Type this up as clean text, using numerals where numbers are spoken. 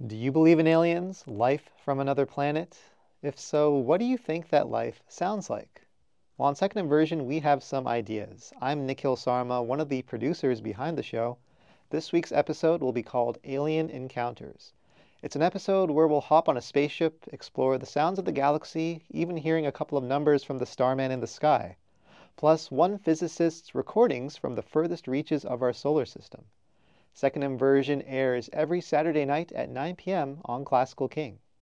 Do you believe in aliens, life from another planet? If so, what do you think that life sounds like? Well, on Second Inversion, we have some ideas. I'm Nikhil Sarma, one of the producers behind the show. This week's episode will be called Alien Encounters. It's an episode where we'll hop on a spaceship, explore the sounds of the galaxy, even hearing a couple of numbers from the starman in the sky, plus one physicist's recordings from the furthest reaches of our solar system. Second Inversion airs every Saturday night at 9 p.m. on Classical King.